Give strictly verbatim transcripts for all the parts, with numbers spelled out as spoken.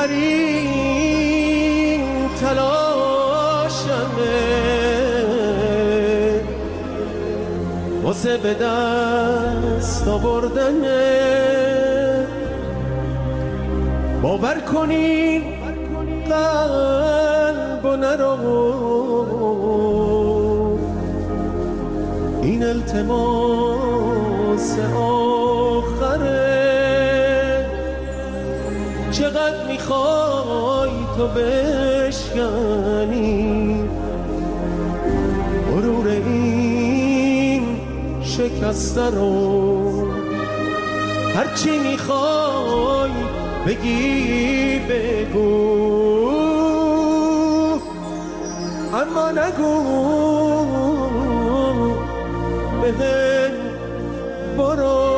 آخرین تلاشمه واسه به دست آوردنه. باور کنین قلب و نرو، این التماس آخره. چقدر میخوای تو بشکنی غرور این شکسته رو؟ هرچی میخوای بگی بگو، اما نگو بهم برو.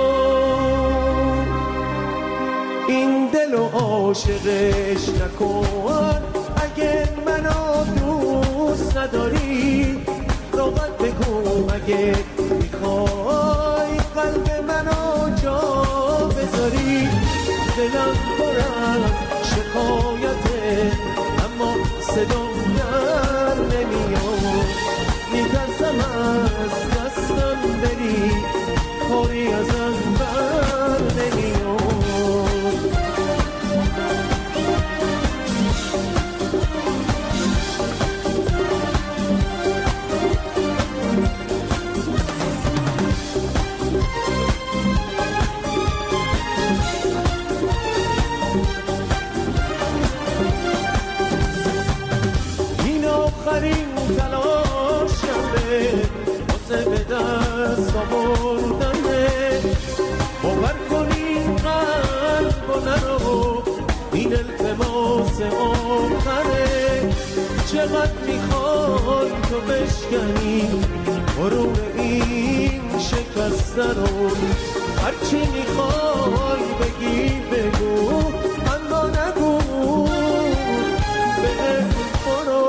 این دل و عاشقش نکن، اگه منو دوست نداری راحت بگو. اگه میخوای قلب منو جا بذاری، دلم پر از شکایته اما صدام در نمیاد. میترسم از دستم بری، کاری ازم بر نمیاد. آخرین تلاشمه واسه به دست آوردنه. باور کنین قلب و نرو، این التماس آخره. چقدر میخوای تو بشکنی غرور این شکسته رو؟ هرچی میخوای بگی بگو، اما نگو بهم برو.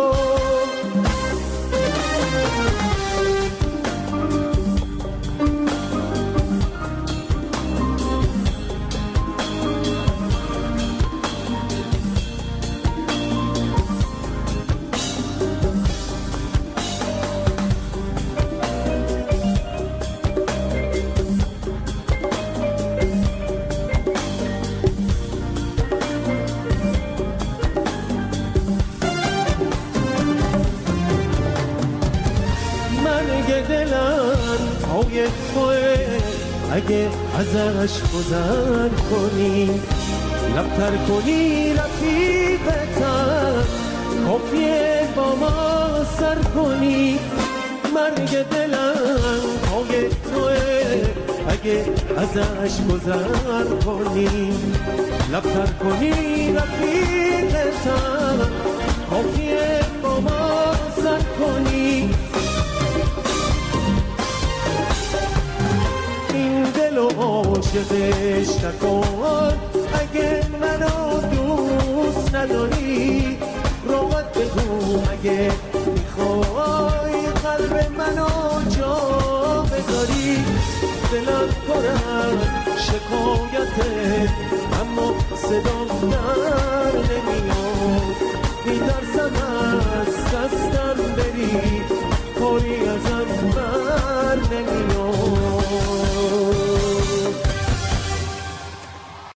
دلم پای توه، اگه ازش گذر کنی لبتر کنی رفیقتم، کافیه با ما سر کنی. مرگ دلم پای توه، اگه ازش گذر کنی لبتر کنی رفیقتم، کافیه با ما سر کنی. عاشقش نکن، اگه منو دوست نداری راحت بگو. اگه میخوای قلب منو جا بذاری، دلم پر از شکایته اما صدام در نمیاد. میترسم از دستم بری، کاری ازم بر نمیاد.